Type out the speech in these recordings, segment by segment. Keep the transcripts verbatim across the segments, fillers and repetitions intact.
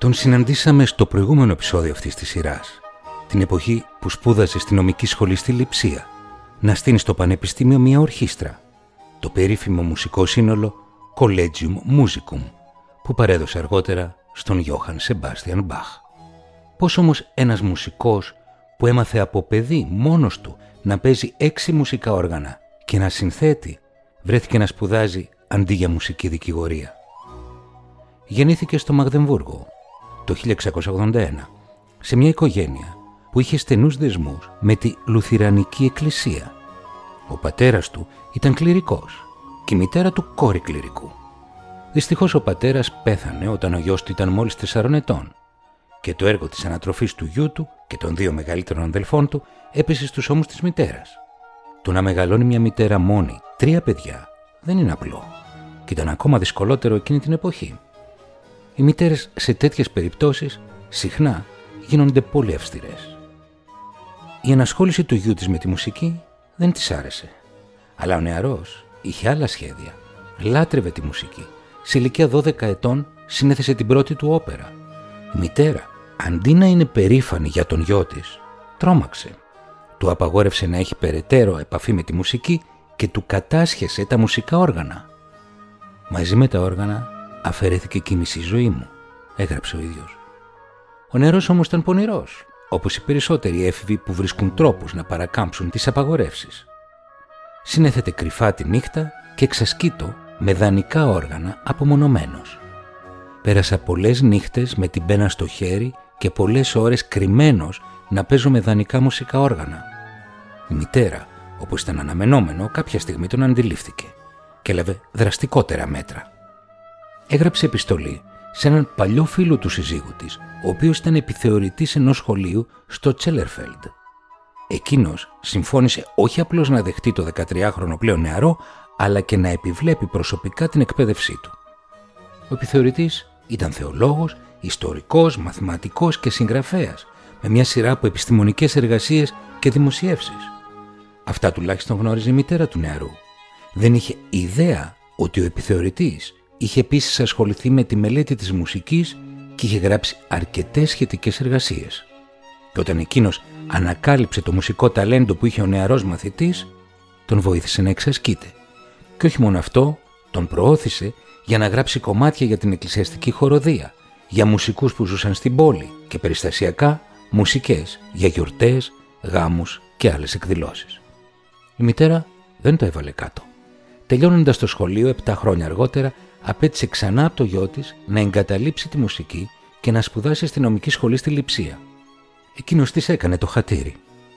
Τον συναντήσαμε στο προηγούμενο επεισόδιο αυτής της σειράς, την εποχή που σπούδασε στη νομική σχολή στη Λειψία, να στείνει στο πανεπιστήμιο μια ορχήστρα, το περίφημο μουσικό σύνολο Collegium Musicum, που παρέδωσε αργότερα στον Johann Sebastian Bach. Πώς όμως ένας μουσικός που έμαθε από παιδί μόνος του να παίζει έξι μουσικά όργανα και να συνθέτει, βρέθηκε να σπουδάζει αντί για μουσική δικηγορία? Γεννήθηκε στο Μαγδεμβούργο το χίλια εξακόσια ογδόντα ένα, σε μια οικογένεια που είχε στενούς δεσμούς με τη Λουθυρανική Εκκλησία. Ο πατέρας του ήταν κληρικός και η μητέρα του κόρη κληρικού. Δυστυχώς ο πατέρας πέθανε όταν ο γιος του ήταν μόλις τεσσάρων ετών και το έργο της ανατροφής του γιού του και των δύο μεγαλύτερων αδελφών του έπεσε στους ώμους της μητέρας. Το να μεγαλώνει μια μητέρα μόνη τρία παιδιά δεν είναι απλό και ήταν ακόμα δυσκολότερο εκείνη την εποχή. Οι μητέρες σε τέτοιες περιπτώσεις συχνά γίνονται πολύ αυστηρές. Η ενασχόληση του γιού της με τη μουσική δεν της άρεσε, αλλά ο νεαρός είχε άλλα σχέδια. Λάτρευε τη μουσική. Σε ηλικία δώδεκα ετών συνέθεσε την πρώτη του όπερα. Η μητέρα, αντί να είναι περήφανη για τον γιο της, τρόμαξε. Του απαγόρευσε να έχει περαιτέρω επαφή με τη μουσική και του κατάσχεσε τα μουσικά όργανα. «Μαζί με τα όργανα αφαιρέθηκε και η μισή ζωή μου», έγραψε ο ίδιος. Ο νεαρός όμως ήταν πονηρός, όπως οι περισσότεροι έφηβοι που βρίσκουν τρόπους να παρακάμψουν τις απαγορεύσεις. Συνέθετε κρυφά τη νύχτα και εξασκείτο με δανεικά όργανα απομονωμένος. Πέρασα πολλές νύχτες με την πένα στο χέρι και πολλές ώρες κρυμμένος να παίζω με δανεικά μουσικά όργανα. Η μητέρα, όπως ήταν αναμενόμενο, κάποια στιγμή τον αντιλήφθηκε και έλαβε δραστικότερα μέτρα. Έγραψε επιστολή σε έναν παλιό φίλο του συζύγου της, ο οποίος ήταν επιθεωρητής ενός σχολείου στο Τσέλερφελντ. Εκείνος συμφώνησε όχι απλώς να δεχτεί το δεκατριάχρονο πλέον νεαρό, αλλά και να επιβλέπει προσωπικά την εκπαίδευσή του. Ο επιθεωρητής ήταν θεολόγος, ιστορικός, μαθηματικός και συγγραφέας, με μια σειρά από επιστημονικές εργασίες και δημοσιεύσεις. Αυτά τουλάχιστον γνώριζε η μητέρα του νεαρού. Δεν είχε ιδέα ότι ο επιθεωρητής είχε επίσης ασχοληθεί με τη μελέτη της μουσικής και είχε γράψει αρκετές σχετικές εργασίες. Και όταν εκείνος ανακάλυψε το μουσικό ταλέντο που είχε ο νεαρός μαθητής, τον βοήθησε να εξασκείται. Και όχι μόνο αυτό, τον προώθησε για να γράψει κομμάτια για την εκκλησιαστική χοροδία, για μουσικούς που ζούσαν στην πόλη και περιστασιακά μουσικές για γιορτές, γάμους και άλλες εκδηλώσεις. Η μητέρα δεν το έβαλε κάτω. Τελειώνοντας το σχολείο επτά χρόνια αργότερα, απέτησε ξανά από το γιο της να εγκαταλείψει τη μουσική και να σπουδάσει στη νομική σχολή στη Λειψία. Εκείνος της έκανε το χατήρι.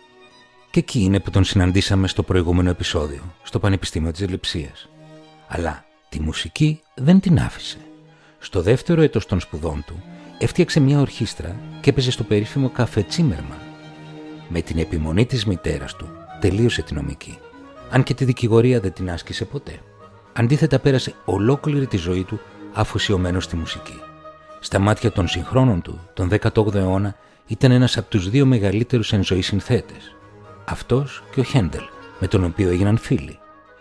Και εκεί είναι που τον συναντήσαμε στο προηγούμενο επεισόδιο, στο Πανεπιστήμιο της Λειψίας. Αλλά τη μουσική δεν την άφησε. Στο δεύτερο έτος των σπουδών του έφτιαξε μια ορχήστρα και έπαιζε στο περίφημο καφέ Τσίμερμαν. Με την επιμονή της μητέρας του τελείωσε τη νομική, αν και τη δικηγορία δεν την άσκησε ποτέ. Αντίθετα πέρασε ολόκληρη τη ζωή του αφοσιωμένος στη μουσική. Στα μάτια των συγχρόνων του, τον δέκατο όγδοο αιώνα, ήταν ένας από τους δύο μεγαλύτερους εν ζωή συνθέτες. Αυτός και ο Χέντελ, με τον οποίο έγιναν φίλοι.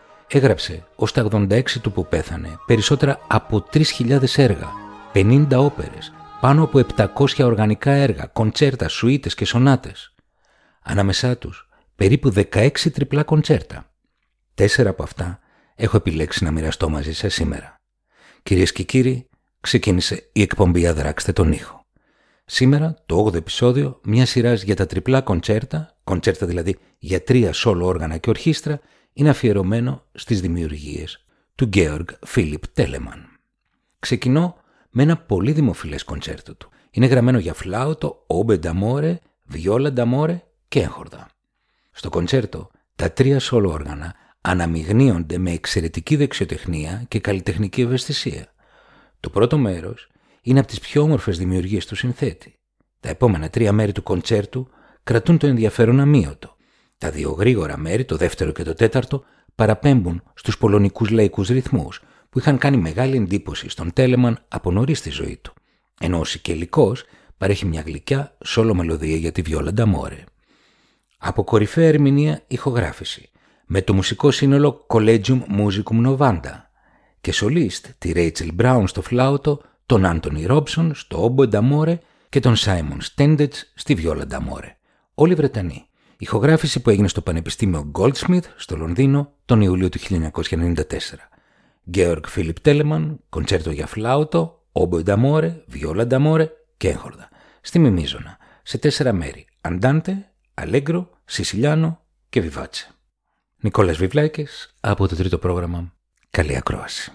Έγραψε ως τα ογδόντα έξι του που πέθανε περισσότερα από τρεις χιλιάδες έργα, πενήντα όπερες, πάνω από επτακόσια οργανικά έργα, κοντσέρτα, σουίτες και σονάτες. Ανάμεσά τους περίπου δεκαέξι τριπλά κοντσέρτα. Τέσσερα από αυτά έχω επιλέξει να μοιραστώ μαζί σας σήμερα. Κυρίες και κύριοι, ξεκίνησε η εκπομπή «Αδράξτε τον ήχο». Σήμερα το όγδοο επεισόδιο μια σειράς για τα τριπλά κοντσέρτα, κοντσέρτα δηλαδή για τρία σόλο όργανα και ορχήστρα, είναι αφιερωμένο στις δημιουργίες του Georg Philipp Telemann. Ξεκινώ με ένα πολύ δημοφιλές κοντσέρτο του. Είναι γραμμένο για φλάουτο, όμπε νταμόρε, βιόλα νταμόρε και έγχορδα. Στο κοντσέρτο τα τρία σόλο όργανα αναμειγνύονται με εξαιρετική δεξιοτεχνία και καλλιτεχνική ευαισθησία. Το πρώτο μέρος είναι από τις πιο όμορφες δημιουργίες του συνθέτη. Τα επόμενα τρία μέρη του κοντσέρτου κρατούν το ενδιαφέρον αμύωτο. Τα δύο γρήγορα μέρη, το δεύτερο και το τέταρτο, παραπέμπουν στους πολωνικούς λαϊκούς ρυθμούς που είχαν κάνει μεγάλη εντύπωση στον Τέλεμαν από νωρίς στη ζωή του, ενώ ο Σικελικός παρέχει μια γλυκιά σόλο μελωδία για τη βιόλα νταμόρε. Από κορυφαία ερμηνεία ηχογράφηση, με το μουσικό σύνολο Collegium Musicum Novanda και σολίστ τη Rachel Brown στο φλάουτο, τον Άντονι Ρόμπσον στο Oboe d'Amore και τον Σάιμον Στέντετς στη Viola d'Amore. Όλοι Βρετανοί. Ηχογράφηση που έγινε στο Πανεπιστήμιο Goldsmith στο Λονδίνο τον Ιούλιο του χίλια εννιακόσια ενενήντα τέσσερα. Georg Philipp Telemann, κοντσέρτο για φλάουτο, Oboe d'Amore, Viola d'Amore και έγχορδα. Στη Μιμίζωνα, σε τέσσερα μέρη. Αντάντε, Αλέγκρο, Σισιλιάνο και Βιβάτσε. Νικόλας Βιβλάκης από το τρίτο πρόγραμμα. Καλή ακρόαση.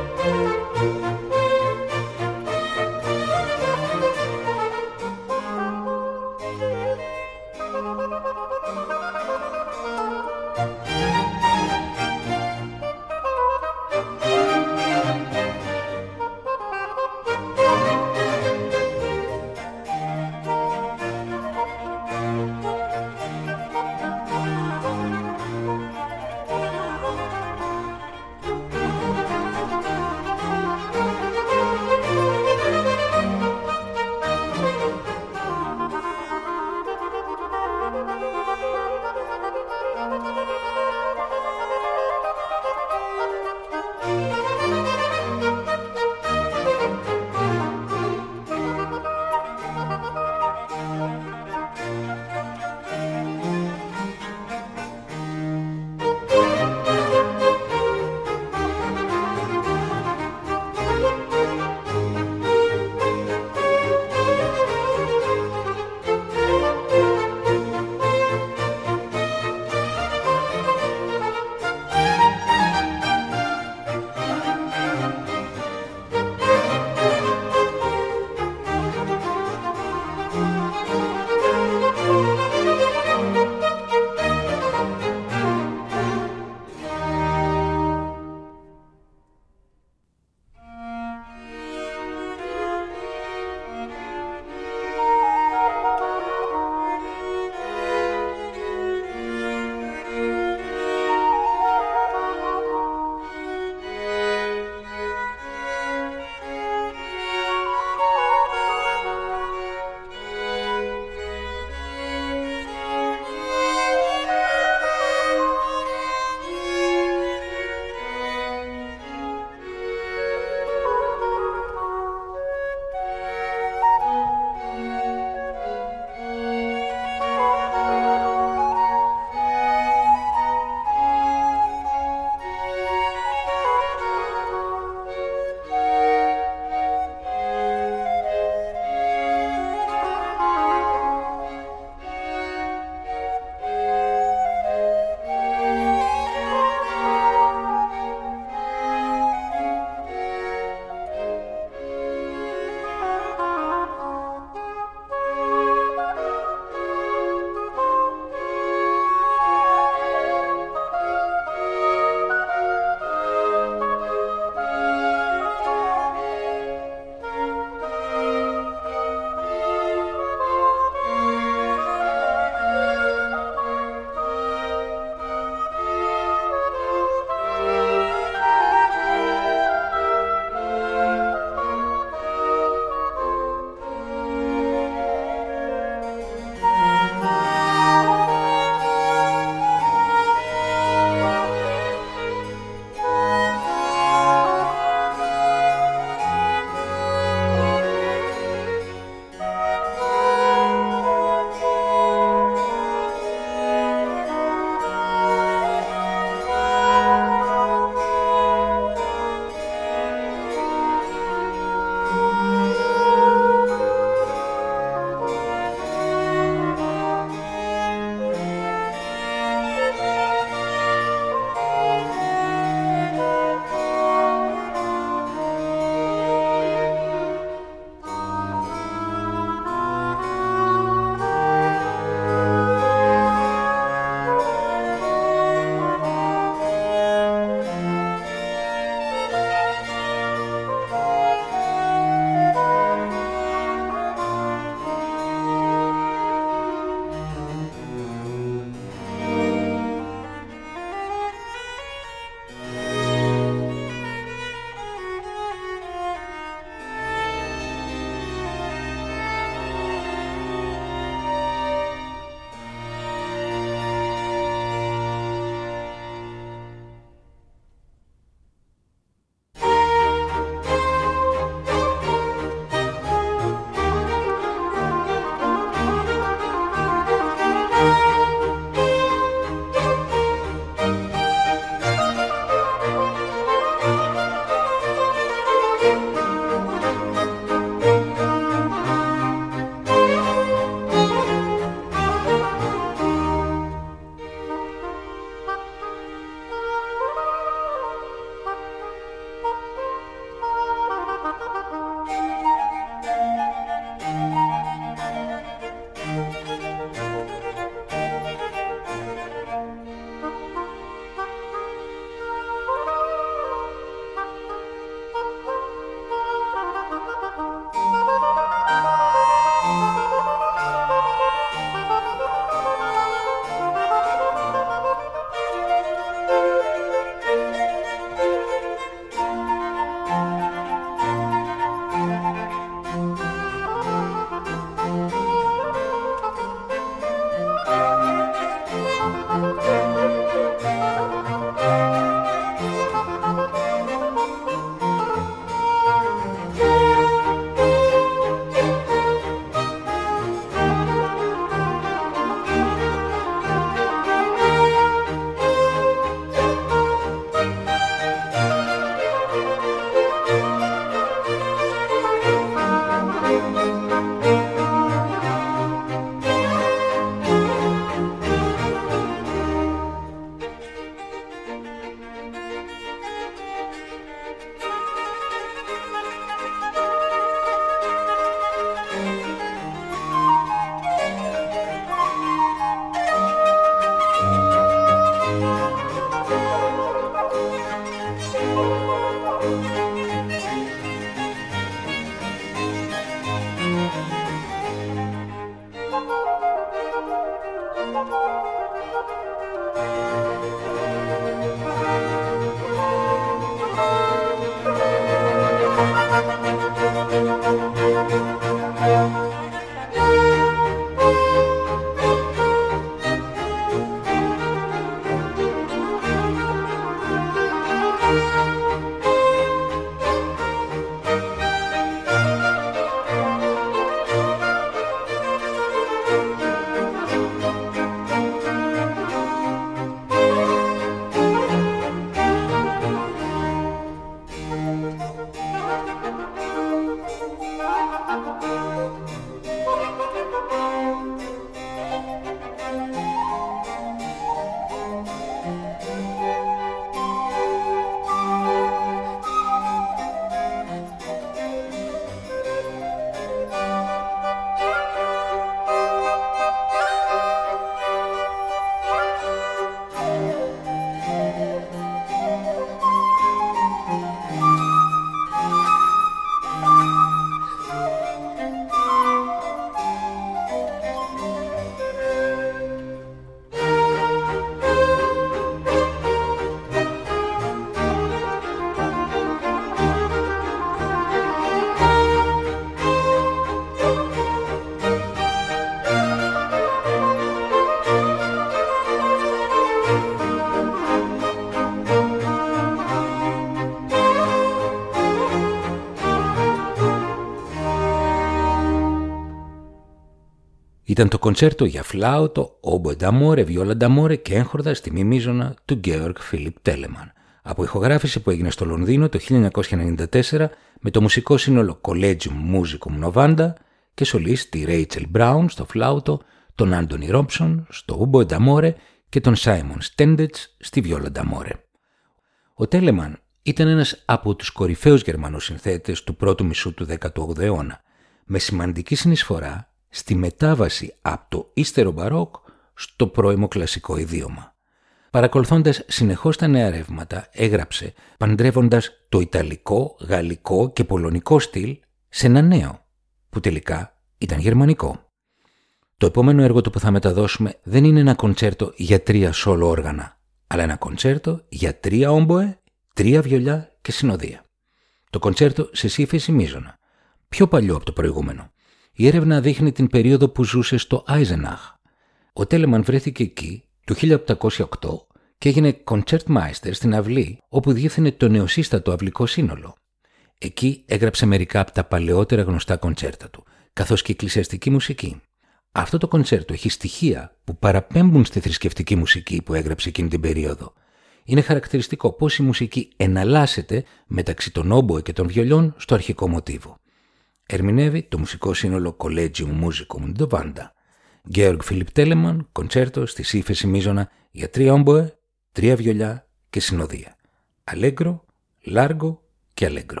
Ήταν το κοντσέρτο για φλάουτο, όμπο νταμόρε, βιόλα νταμόρε και έγχορδα στη μη-μείζωνα του Georg Philipp Telemann, από ηχογράφηση που έγινε στο Λονδίνο το χίλια εννιακόσια ενενήντα τέσσερα με το μουσικό σύνολο Collegium Musicum Novanda και σολίστ τη Rachel Brown στο φλάουτο, τον Άντονι Ρόμψον στο όμπο νταμόρε και τον Σάιμον Στέντετς στη βιόλα νταμόρε. Ο Τέλεμαν ήταν ένας από τους κορυφαίους Γερμανούς συνθέτες του πρώτου μισού του δέκατου όγδοου αιώνα, με σημαντική συνεισφορά στη μετάβαση από το ύστερο μπαρόκ στο πρώιμο κλασικό ιδίωμα. Παρακολουθώντας συνεχώς τα νέα ρεύματα, έγραψε παντρεύοντας το ιταλικό, γαλλικό και πολωνικό στυλ σε ένα νέο, που τελικά ήταν γερμανικό. Το επόμενο έργο του που θα μεταδώσουμε δεν είναι ένα κοντσέρτο για τρία σόλο όργανα, αλλά ένα κοντσέρτο για τρία όμποε, τρία βιολιά και συνοδεία. Το κοντσέρτο σε σύμφεση μείζωνα, πιο παλιό από το προηγούμενο. Η έρευνα δείχνει την περίοδο που ζούσε στο Άιζεναχ. Ο Τέλεμαν βρέθηκε εκεί το χίλια οκτακόσια οκτώ και έγινε Concertmeister στην αυλή όπου διεύθυνε το νεοσύστατο αυλικό σύνολο. Εκεί έγραψε μερικά από τα παλαιότερα γνωστά κοντσέρτα του, καθώς και εκκλησιαστική μουσική. Αυτό το κοντσέρτο έχει στοιχεία που παραπέμπουν στη θρησκευτική μουσική που έγραψε εκείνη την περίοδο. Είναι χαρακτηριστικό πώς η μουσική εναλλάσσεται μεταξύ των όμποε και των βιολιών στο αρχικό μοτίβο. Ερμηνεύει το μουσικό σύνολο Collegium Musicum Novanda. Georg Philipp Telemann, κοντσέρτο στη σύμφεση μείζωνα για τρία όμποε, τρία βιολιά και συνοδεία. Αλέγκρο, λάργο και αλέγκρο.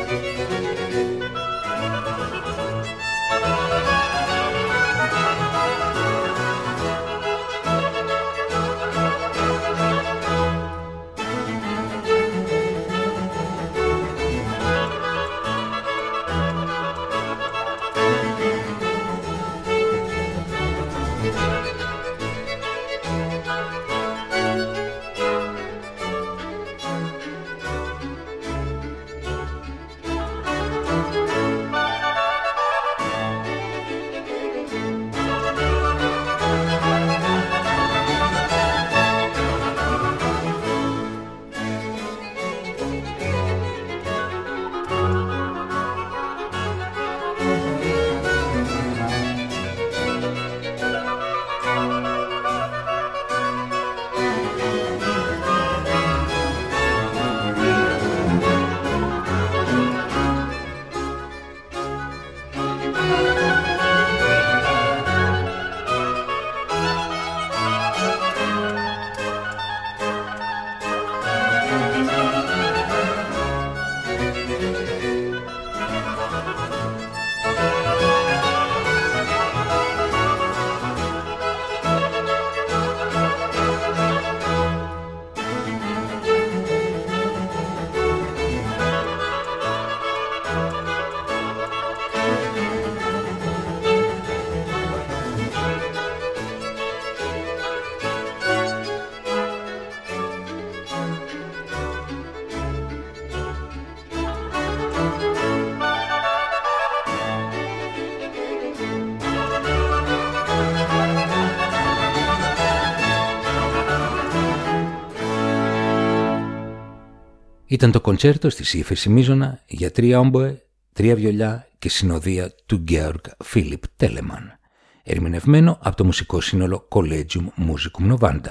Ήταν το κοντσέρτο στη Σύφεση Μίζωνα για τρία όμποε, τρία βιολιά και συνοδεία του Γκέοργκ Φίλιπ Τέλεμαν, ερμηνευμένο από το μουσικό σύνολο Collegium Musicum Novanda.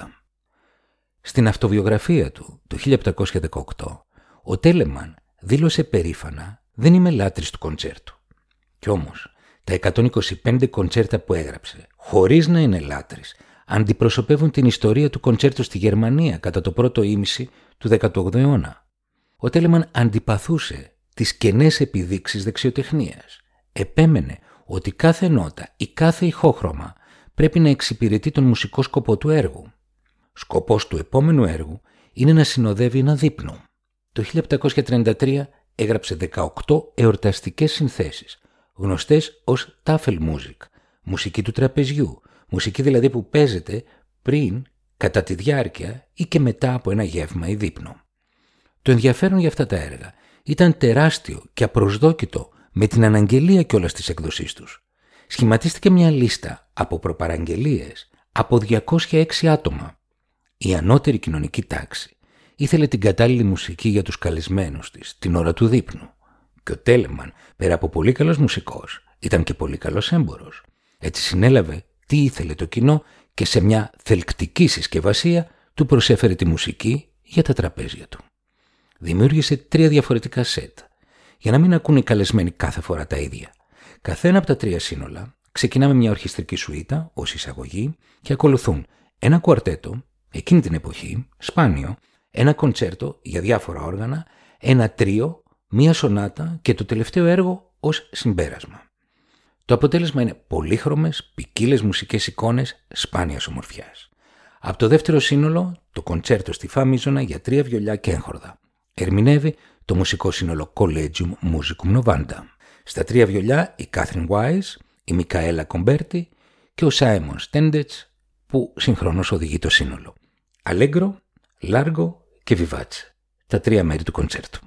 Στην αυτοβιογραφία του το χίλια επτακόσια δεκαοκτώ, ο Τέλεμαν δήλωσε περήφανα «Δεν είμαι λάτρης του κοντσέρτου». Κι όμως, τα εκατόν είκοσι πέντε κοντσέρτα που έγραψε, χωρίς να είναι λάτρης, αντιπροσωπεύουν την ιστορία του κοντσέρτου στη Γερμανία κατά το πρώτο ήμιση του δέκατου όγδοου αιώνα. Ο Τέλεμαν αντιπαθούσε τις κενές επιδείξεις δεξιοτεχνίας. Επέμενε ότι κάθε νότα ή κάθε ηχόχρωμα πρέπει να εξυπηρετεί τον μουσικό σκοπό του έργου. Σκοπός του επόμενου έργου είναι να συνοδεύει ένα δείπνο. Το χίλια επτακόσια τριάντα τρία έγραψε δεκαοκτώ εορταστικές συνθέσεις, γνωστές ως Tafelmusik, μουσική του τραπεζιού, μουσική δηλαδή που παίζεται πριν, κατά τη διάρκεια ή και μετά από ένα γεύμα ή δείπνο. Το ενδιαφέρον για αυτά τα έργα ήταν τεράστιο και απροσδόκητο με την αναγγελία κιόλας της έκδοσής τους. Σχηματίστηκε μια λίστα από προπαραγγελίες από διακόσια έξι άτομα. Η ανώτερη κοινωνική τάξη ήθελε την κατάλληλη μουσική για τους καλεσμένους της την ώρα του δείπνου. Και ο Τέλεμαν, πέρα από πολύ καλός μουσικός, ήταν και πολύ καλός έμπορος. Έτσι συνέλαβε τι ήθελε το κοινό και σε μια θελκτική συσκευασία του προσέφερε τη μουσική για τα τραπέζια του. Δημιούργησε τρία διαφορετικά σετ, για να μην ακούνε οι καλεσμένοι κάθε φορά τα ίδια. Καθένα από τα τρία σύνολα ξεκινά με μια ορχιστρική σουίτα ως εισαγωγή και ακολουθούν ένα κουαρτέτο, εκείνη την εποχή, σπάνιο, ένα κοντσέρτο για διάφορα όργανα, ένα τρίο, μία σονάτα και το τελευταίο έργο ως συμπέρασμα. Το αποτέλεσμα είναι πολύχρωμες, ποικίλες μουσικές εικόνες σπάνιας ομορφιάς. Από το δεύτερο σύνολο, το κοντσέρτο στη Φα Μίζωνα για τρία βιολιά και έγχορδα, ερμηνεύει το μουσικό σύνολο Collegium Musicum Novanda. Στα τρία βιολιά η Κάθριν Wise, η Μικαέλα Κομπέρτη και ο Σάιμον Στέντετς που συγχρόνως οδηγεί το σύνολο. Αλέγκρο, Λάργο και Βιβάτσε, τα τρία μέρη του κοντσέρτου.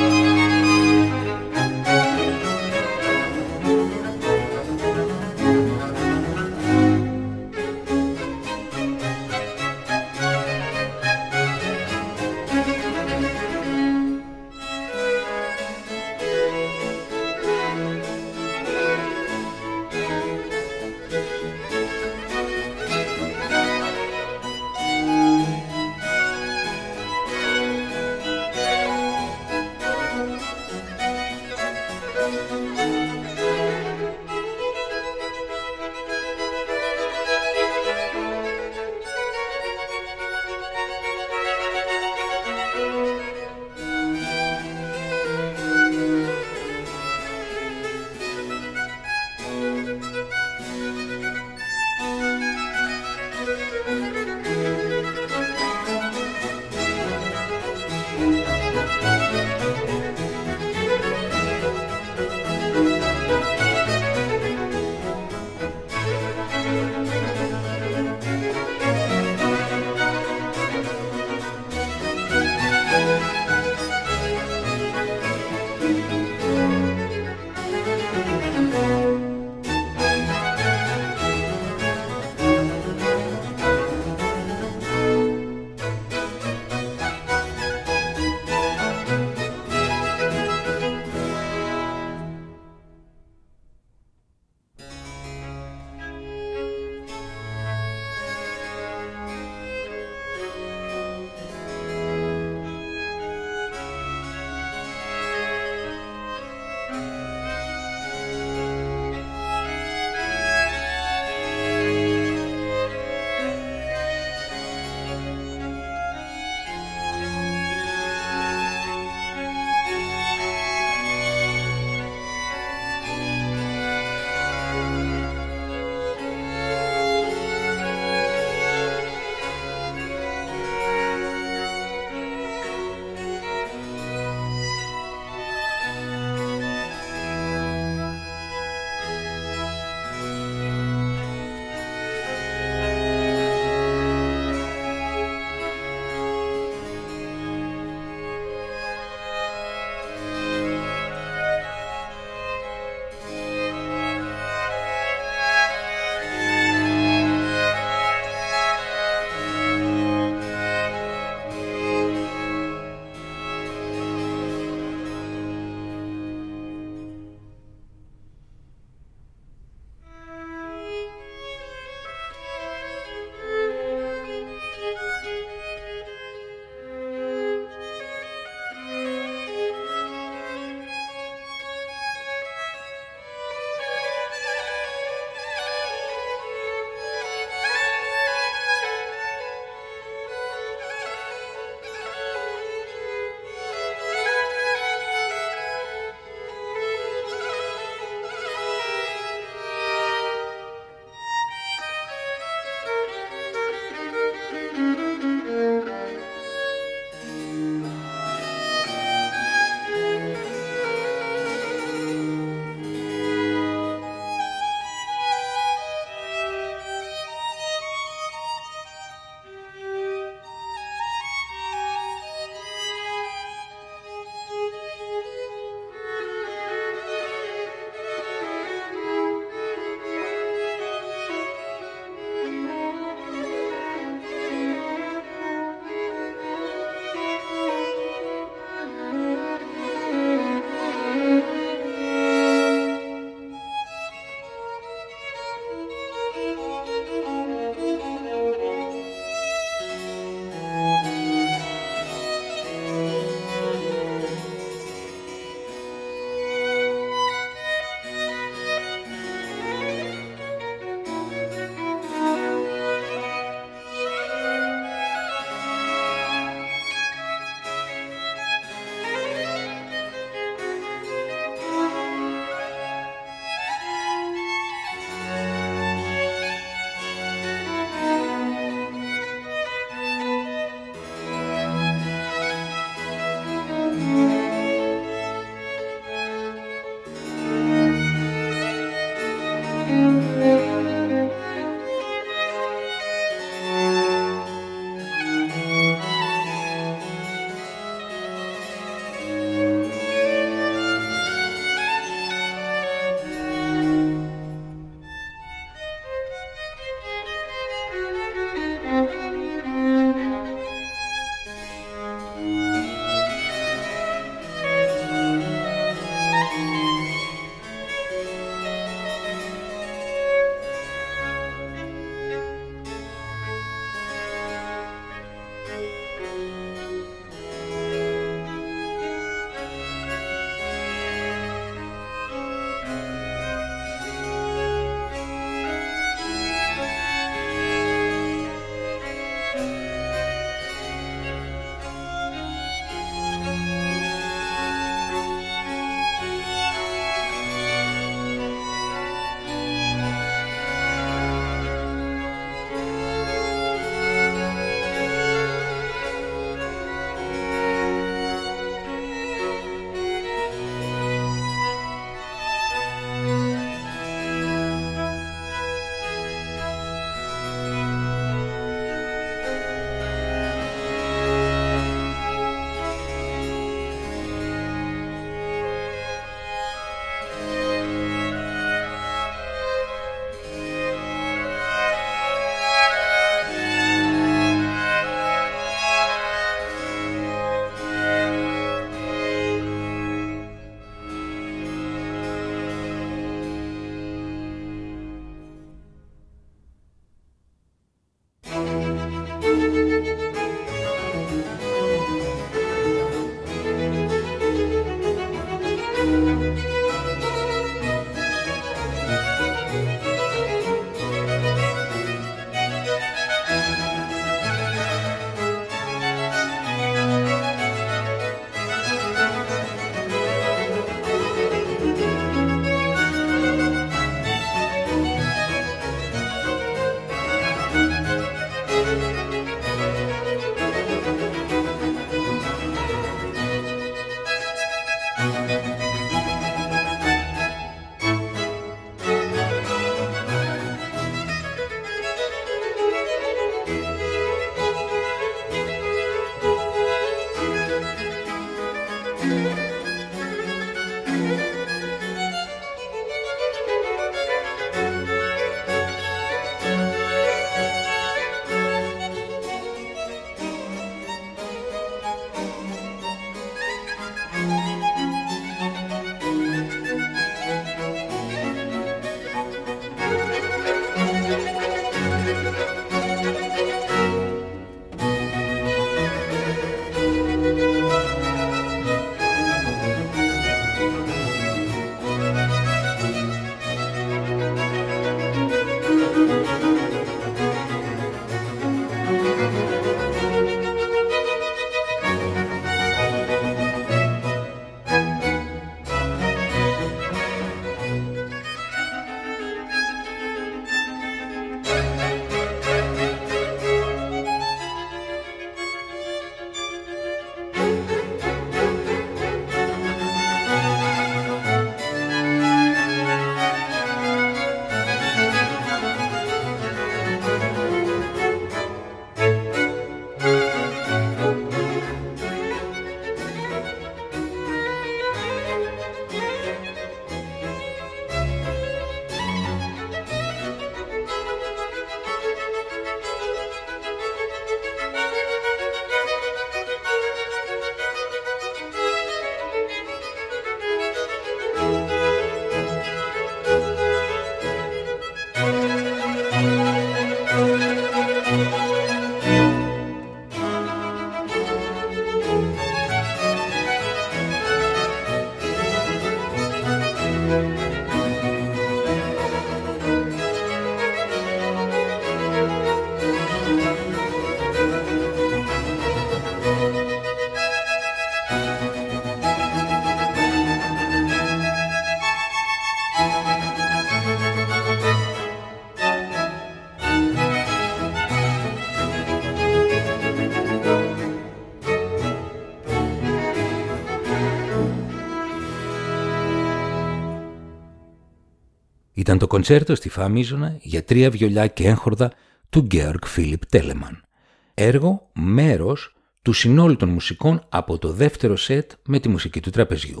Ήταν το κοντσέρτο στη Φαμίζωνα για τρία βιολιά και έγχορδα του Georg Philipp Telemann. Έργο, μέρος του συνόλου των μουσικών από το δεύτερο σετ με τη μουσική του τραπεζιού.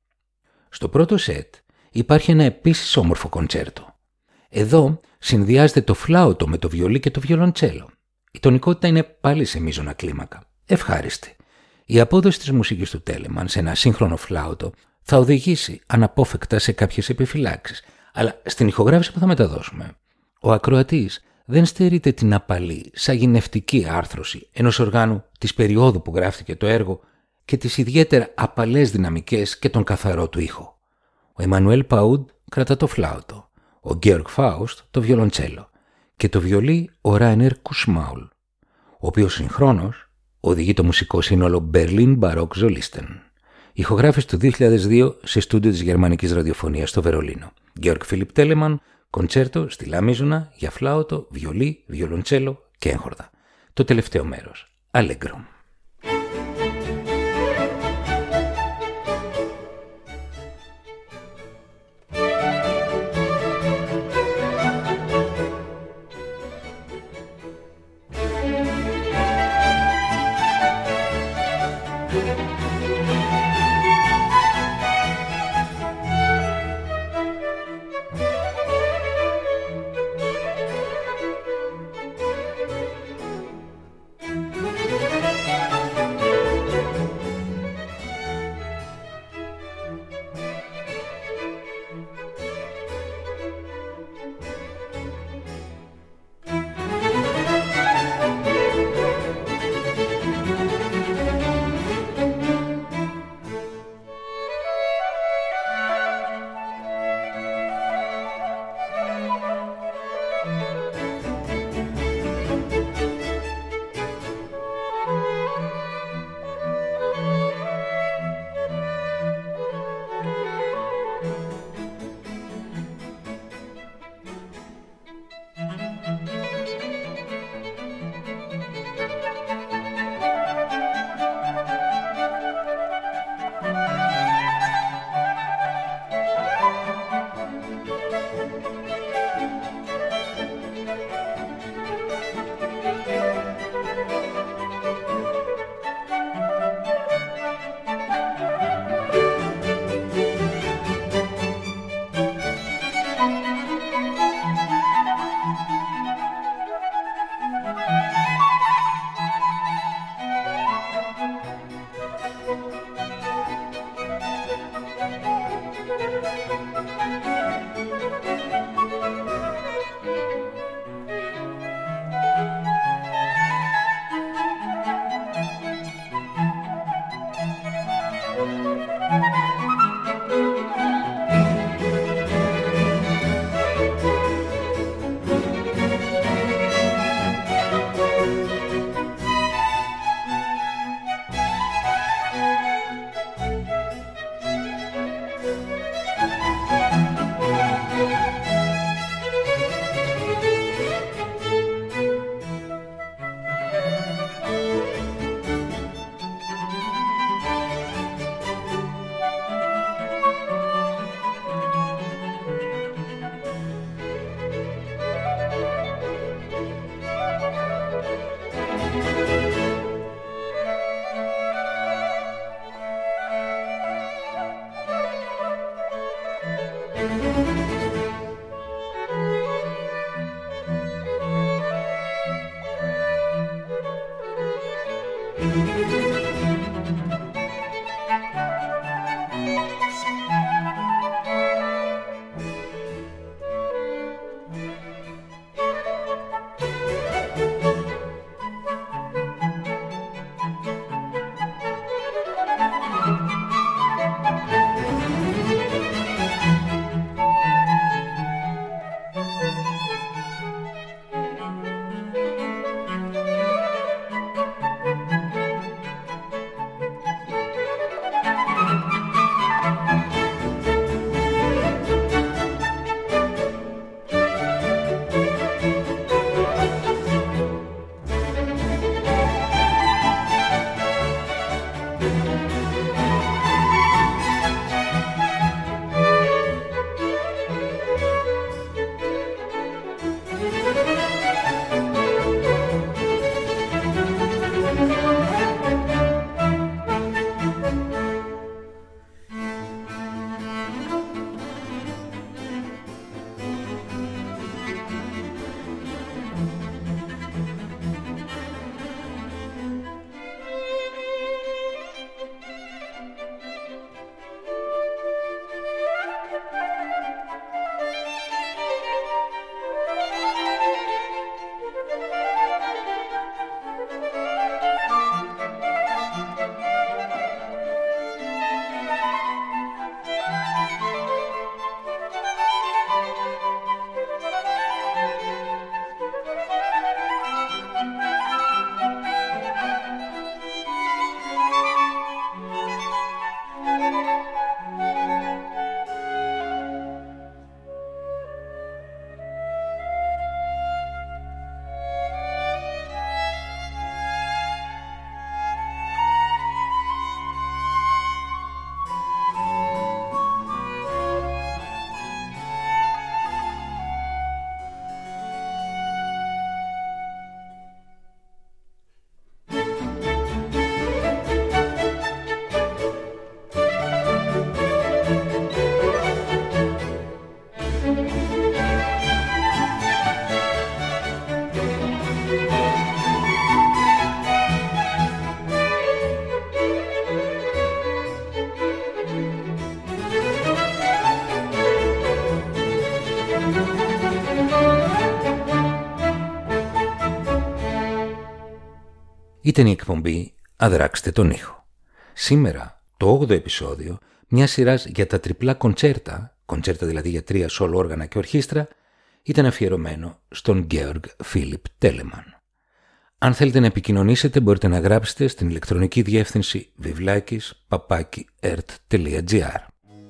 Στο πρώτο σετ υπάρχει ένα επίσης όμορφο κοντσέρτο. Εδώ συνδυάζεται το φλάουτο με το βιολί και το βιολοντσέλο. Η τονικότητα είναι πάλι σε μείζωνα κλίμακα. Ευχάριστη. Η απόδοση της μουσικής του Τέλεμαν σε ένα σύγχρονο φλάουτο θα οδηγήσει αναπόφευκτα σε κάποιες επιφυλάξεις, αλλά στην ηχογράφηση που θα μεταδώσουμε, ο ακροατής δεν στερείται την απαλή, σαγηνευτική άρθρωση ενός οργάνου της περίοδου που γράφτηκε το έργο και τις ιδιαίτερα απαλές δυναμικές και τον καθαρό του ήχο. Ο Εμμανουέλ Παούντ κρατά το φλάουτο, ο Γκέοργκ Φάουστ το βιολοντσέλο και το βιολί ο Ράινερ Κουσμάουλ, ο οποίος συγχρόνως οδηγεί το μουσικό σύνολο Berlin Baroque Solisten. Ηχογράφηση του δύο χιλιάδες δύο σε στούντιο της Γερμανικής Ραδιοφωνίας στο Βερολίνο. Georg Philipp Telemann, κοντσέρτο στη Λα Μίζωνα για φλάουτο, βιολί, βιολοντσέλο και έγχορδα. Το τελευταίο μέρος, Allegro. Ήταν η εκπομπή «Αδράξτε τον ήχο». Σήμερα, το όγδοο επεισόδιο μια σειράς για τα τριπλά κοντσέρτα, κοντσέρτα δηλαδή για τρία σόλο όργανα και ορχήστρα, ήταν αφιερωμένο στον Georg Philipp Telemann. Αν θέλετε να επικοινωνήσετε, μπορείτε να γράψετε στην ηλεκτρονική διεύθυνση βιβλάκης παπάκι ερτ τελεία τζι άρ.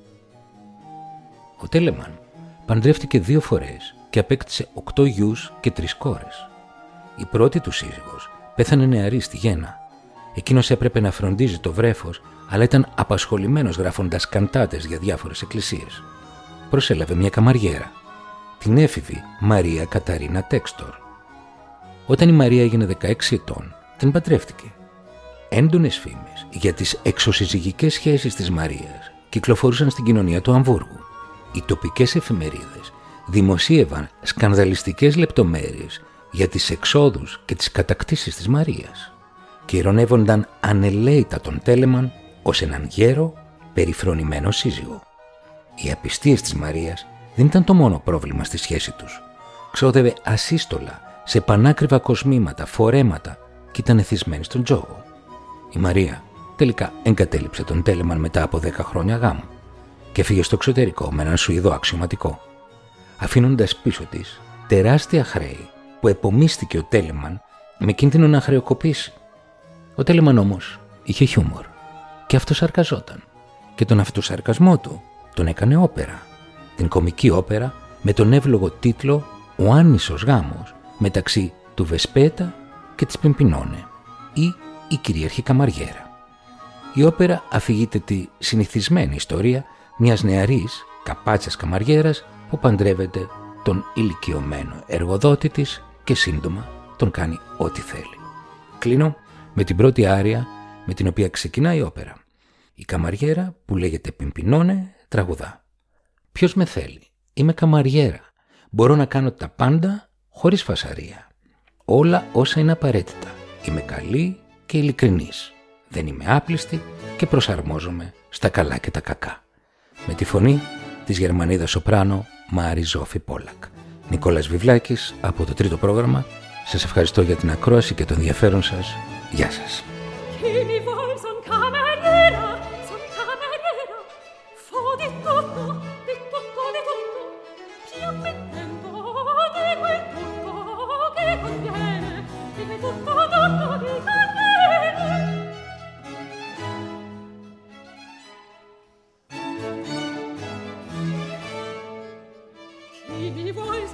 Ο Telemann παντρεύτηκε δύο φορές και απέκτησε οκτώ γιους και τρεις κόρες. Η πρώτη του σύζυγος πέθανε νεαρή στη γέννα. Εκείνος έπρεπε να φροντίζει το βρέφος, αλλά ήταν απασχολημένος γράφοντας καντάτες για διάφορες εκκλησίες. Προσέλαβε μια καμαριέρα, την έφηβη Μαρία Καταρίνα Τέξτορ. Όταν η Μαρία έγινε δεκαέξι ετών, την παντρεύτηκε. Έντονες φήμες για τις εξωσυζυγικές σχέσεις της Μαρίας κυκλοφορούσαν στην κοινωνία του Αμβούργου. Οι τοπικές εφημερίδες δημοσίευαν σκανδαλιστικές λεπτομέρειες για τις εξόδους και τις κατακτήσεις της Μαρίας και ειρωνεύονταν ανελαίητα τον Τέλεμαν ως έναν γέρο περιφρονημένο σύζυγο. Οι απιστίες της Μαρίας δεν ήταν το μόνο πρόβλημα στη σχέση τους. Ξόδευε ασύστολα σε πανάκριβα κοσμήματα, φορέματα και ήταν εθισμένη στον τζόγο. Η Μαρία τελικά εγκατέλειψε τον Τέλεμαν μετά από δέκα χρόνια γάμου και φύγε στο εξωτερικό με έναν Σουηδό αξιωματικό, αφήνοντας πίσω της τεράστια χρέη που επομίστηκε ο Τέλεμαν με κίνδυνο να χρεοκοπήσει. Ο Τέλεμαν όμως είχε χιούμορ και αυτοσαρκαζόταν και τον αυτοσαρκασμό του τον έκανε όπερα, την κομική όπερα με τον εύλογο τίτλο «Ο άνισος γάμος μεταξύ του Βεσπέτα και της Πιμπινόνε» ή «Η κυρίαρχη καμαριέρα». Η όπερα αφηγείται τη συνηθισμένη ιστορία μιας νεαρής καπάτσιας καμαριέρας που παντρεύεται τον ηλικιωμένο εργοδότη της και σύντομα τον κάνει ό,τι θέλει. Κλείνω με την πρώτη άρια με την οποία ξεκινά η όπερα. Η καμαριέρα που λέγεται Πιμπινόνε τραγουδά: «Ποιος με θέλει, είμαι καμαριέρα, μπορώ να κάνω τα πάντα χωρίς φασαρία. Όλα όσα είναι απαραίτητα, είμαι καλή και ειλικρινής, δεν είμαι άπλιστη και προσαρμόζομαι στα καλά και τα κακά». Με τη φωνή της Γερμανίδας σοπράνο Μάρι Ζόφη Πόλακ. Νικόλας Βιβλάκης από το Τρίτο Πρόγραμμα. Σας ευχαριστώ για την ακρόαση και το ενδιαφέρον σας. Γεια σας.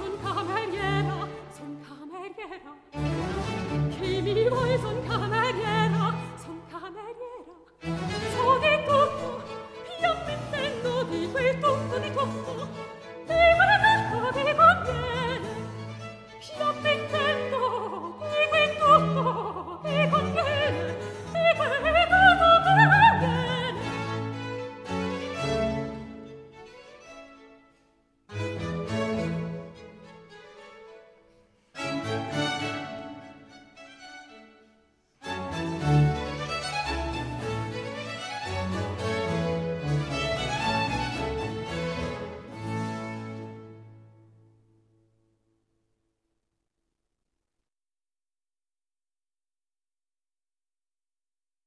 Chi mi vuoi son cameriera?